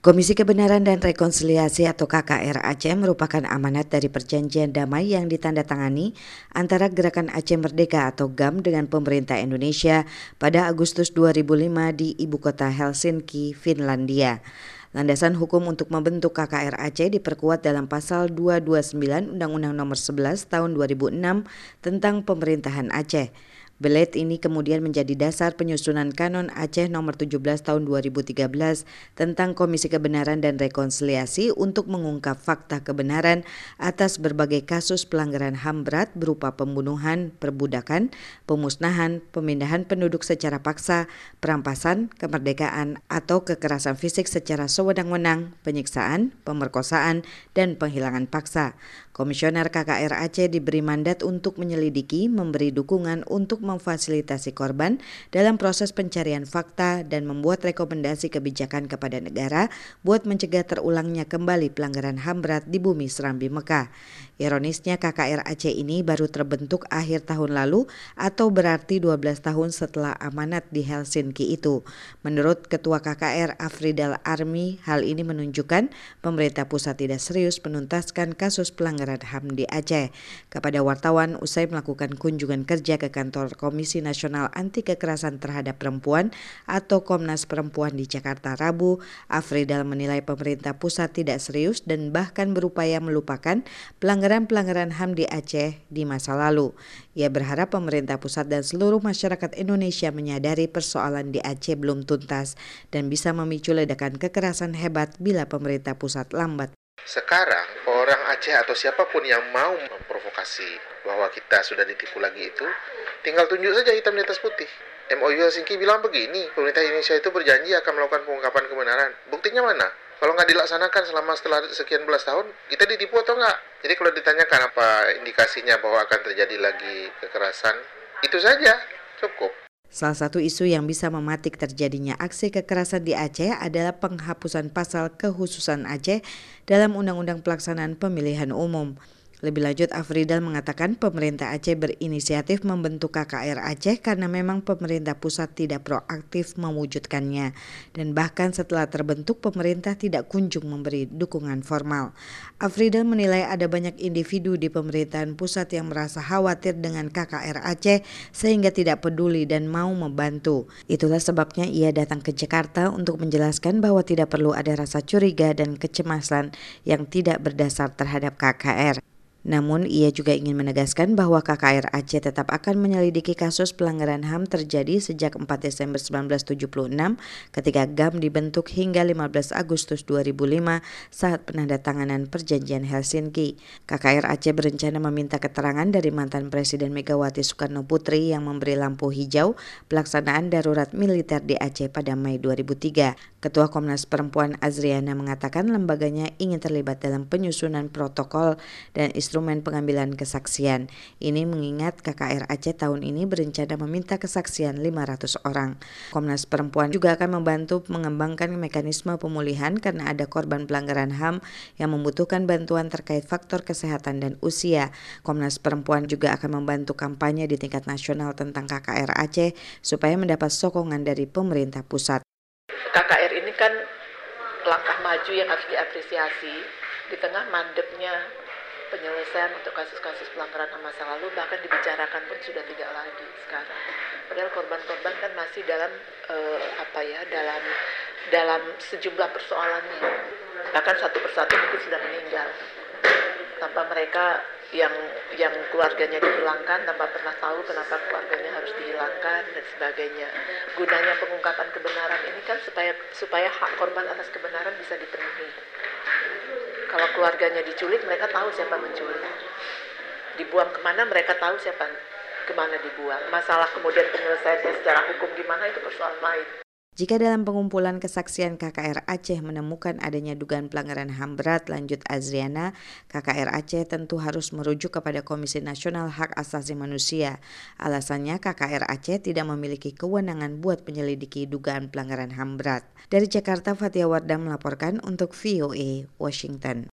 Komisi Kebenaran dan Rekonsiliasi atau KKR Aceh merupakan amanat dari perjanjian damai yang ditandatangani antara Gerakan Aceh Merdeka atau GAM dengan pemerintah Indonesia pada Agustus 2005 di ibu kota Helsinki, Finlandia. Landasan hukum untuk membentuk KKR Aceh diperkuat dalam pasal 229 Undang-Undang Nomor 11 Tahun 2006 tentang Pemerintahan Aceh. Belet ini kemudian menjadi dasar penyusunan Kanon Aceh Nomor 17 Tahun 2013 tentang Komisi Kebenaran dan Rekonsiliasi untuk mengungkap fakta kebenaran atas berbagai kasus pelanggaran HAM berat berupa pembunuhan, perbudakan, pemusnahan, pemindahan penduduk secara paksa, perampasan, kemerdekaan atau kekerasan fisik secara sewenang-wenang, penyiksaan, pemerkosaan, dan penghilangan paksa. Komisioner KKR Aceh diberi mandat untuk menyelidiki, memberi dukungan untuk memfasilitasi korban dalam proses pencarian fakta dan membuat rekomendasi kebijakan kepada negara buat mencegah terulangnya kembali pelanggaran HAM berat di bumi Serambi Mekah. Ironisnya KKR Aceh ini baru terbentuk akhir tahun lalu atau berarti 12 tahun setelah amanat di Helsinki itu. Menurut Ketua KKR Afridal Armi, hal ini menunjukkan pemerintah pusat tidak serius menuntaskan kasus pelanggaran HAM di Aceh. Kepada wartawan usai melakukan kunjungan kerja ke kantor Komisi Nasional Anti Kekerasan Terhadap Perempuan atau Komnas Perempuan di Jakarta Rabu, Afridal menilai pemerintah pusat tidak serius dan bahkan berupaya melupakan pelanggaran HAM di Aceh di masa lalu. Ia berharap pemerintah pusat dan seluruh masyarakat Indonesia menyadari persoalan di Aceh belum tuntas dan bisa memicu ledakan kekerasan hebat bila pemerintah pusat lambat. Sekarang orang Aceh atau siapapun yang mau memprovokasi bahwa kita sudah ditipu lagi itu, tinggal tunjuk saja hitam di atas putih. MOU Helsinki bilang begini, pemerintah Indonesia itu berjanji akan melakukan pengungkapan kebenaran. Buktinya mana? Kalau nggak dilaksanakan setelah sekian belas tahun, kita ditipu atau nggak? Jadi kalau ditanyakan apa indikasinya bahwa akan terjadi lagi kekerasan, itu saja, cukup. Salah satu isu yang bisa mematik terjadinya aksi kekerasan di Aceh adalah penghapusan pasal kekhususan Aceh dalam Undang-Undang Pelaksanaan Pemilihan Umum. Lebih lanjut, Afridal mengatakan pemerintah Aceh berinisiatif membentuk KKR Aceh karena memang pemerintah pusat tidak proaktif mewujudkannya. Dan bahkan setelah terbentuk, pemerintah tidak kunjung memberi dukungan formal. Afridal menilai ada banyak individu di pemerintahan pusat yang merasa khawatir dengan KKR Aceh sehingga tidak peduli dan mau membantu. Itulah sebabnya ia datang ke Jakarta untuk menjelaskan bahwa tidak perlu ada rasa curiga dan kecemasan yang tidak berdasar terhadap KKR. Namun, ia juga ingin menegaskan bahwa KKR Aceh tetap akan menyelidiki kasus pelanggaran HAM terjadi sejak 4 Desember 1976 ketika GAM dibentuk hingga 15 Agustus 2005 saat penandatanganan perjanjian Helsinki. KKR Aceh berencana meminta keterangan dari mantan Presiden Megawati Soekarno Putri yang memberi lampu hijau pelaksanaan darurat militer di Aceh pada Mei 2003. Ketua Komnas Perempuan Azriana mengatakan lembaganya ingin terlibat dalam penyusunan protokol dan instrumen pengambilan kesaksian. Ini mengingat KKR Aceh tahun ini berencana meminta kesaksian 500 orang. Komnas Perempuan juga akan membantu mengembangkan mekanisme pemulihan karena ada korban pelanggaran HAM yang membutuhkan bantuan terkait faktor kesehatan dan usia. Komnas Perempuan juga akan membantu kampanye di tingkat nasional tentang KKR Aceh supaya mendapat sokongan dari pemerintah pusat. KKR ini kan langkah maju yang harus diapresiasi di tengah mandeknya penyelesaian untuk kasus-kasus pelanggaran HAM masa lalu, bahkan dibicarakan pun sudah tidak lagi sekarang. Padahal korban-korban kan masih dalam dalam sejumlah persoalannya. Bahkan satu persatu mungkin sudah meninggal tanpa mereka yang keluarganya dihilangkan, tanpa pernah tahu kenapa keluarganya harus dihilangkan dan sebagainya. Gunanya pengungkapan kebenaran ini kan supaya hak korban atas kebenaran bisa dipenuhi. Kalau keluarganya diculik, mereka tahu siapa menculik. Dibuang kemana, mereka tahu siapa kemana dibuang. Masalah kemudian penyelesaiannya secara hukum gimana, itu persoalan lain. Jika dalam pengumpulan kesaksian KKR Aceh menemukan adanya dugaan pelanggaran HAM berat, lanjut Azriana, KKR Aceh tentu harus merujuk kepada Komisi Nasional Hak Asasi Manusia. Alasannya KKR Aceh tidak memiliki kewenangan buat menyelidiki dugaan pelanggaran HAM berat. Dari Jakarta, Fatia Wardah melaporkan untuk VOA Washington.